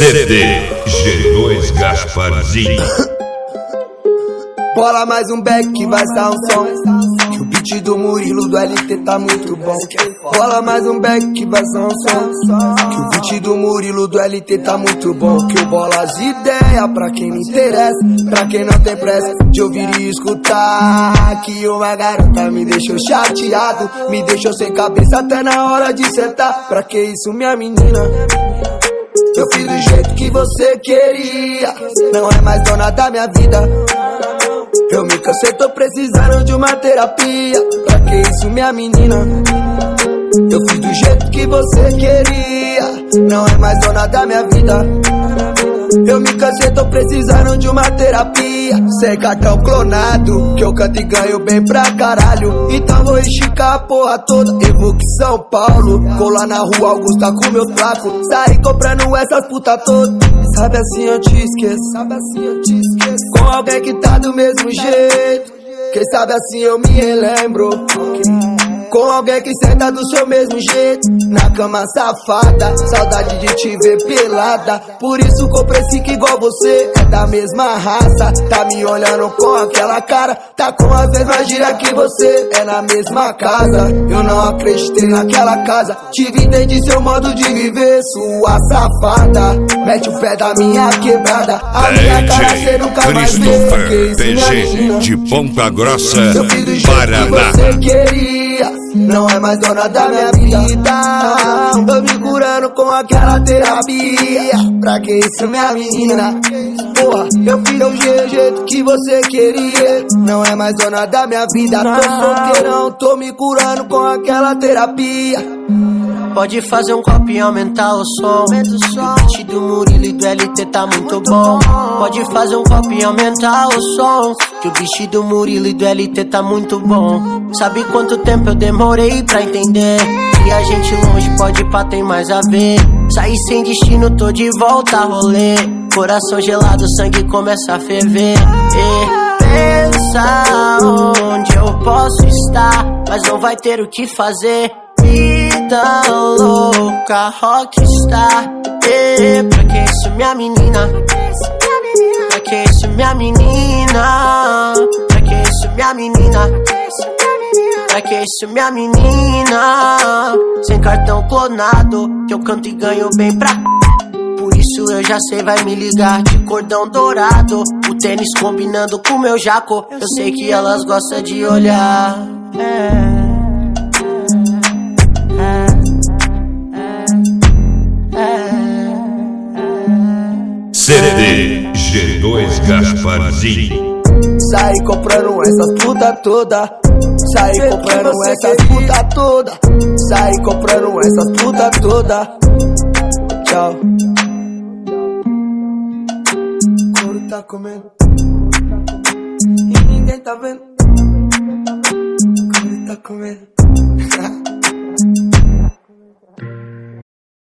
CD G2 Gasparzinho. Bola mais um back que vai dar um som. Que o beat do Murilo do LT tá muito bom. Bola mais um back que vai dar um som. Que o beat do Murilo do LT tá muito bom. Que eu bolo as ideias pra quem me interessa, pra quem não tem pressa de ouvir e escutar. Que uma garota me deixou chateado, me deixou sem cabeça até na hora de sentar. Pra que isso, minha menina? Eu fiz do jeito que você queria, não é mais dona da minha vida. Eu me cansei, tô precisando de uma terapia. Pra que isso, minha menina? Eu fiz do jeito que você queria, não é mais dona da minha vida. Eu me cansei, tô precisando de uma terapia. Sem cartão clonado, que eu canto e ganho bem pra caralho. Então vou esticar a porra toda. Evoque São Paulo, colar na rua Augusta com meu traco. Saí comprando essas puta todas. Sabe assim eu te esqueço, sabe assim eu te esqueço. Com alguém que tá do mesmo jeito. Quem sabe assim eu me relembro. Com alguém que senta do seu mesmo jeito, na cama safada, saudade de te ver pelada. Por isso comprei que igual você, é da mesma raça. Tá me olhando com aquela cara, tá com as mesmas gírias que você. É na mesma casa, eu não acreditei naquela casa. Tive desde seu modo de viver, sua safada. Mete o pé da minha quebrada, a minha cara cê nunca mais vê. PG de Ponta Grossa, eu fiz do jeito Paraná. que você queria, não é mais dona da minha vida. Tô me curando com aquela terapia. Pra que isso, minha menina? Porra, eu fiz do jeito que você queria, não é mais dona da minha vida. Tô solteirão, tô me curando com aquela terapia. Pode fazer um copo e aumentar o som. O beat do Murilo e do LT tá muito bom. Pode fazer um copo e aumentar o som. Que o beat do Murilo e do LT tá muito bom. Sabe quanto tempo eu demorei pra entender? E a gente longe pode pá, tem mais a ver. Saí sem destino, tô de volta a rolê. Coração gelado, sangue começa a ferver. E pensa onde eu posso estar, mas não vai ter o que fazer. Vida louca, rockstar. Pra que isso, minha menina? Pra que isso, minha menina? Pra que isso, minha menina? Pra que isso, minha menina? Sem cartão clonado, que eu canto e ganho bem pra... Por isso eu já sei, vai me ligar de cordão dourado. O tênis combinando com meu jaco. Eu sei que elas gostam de olhar. CD G2 Gasparzinho. Saí comprando essas puta toda. Saí comprando essas puta toda. Saí comprando essas puta toda. Tchau. O couro tá comendo e ninguém tá vendo. O couro tá comendo.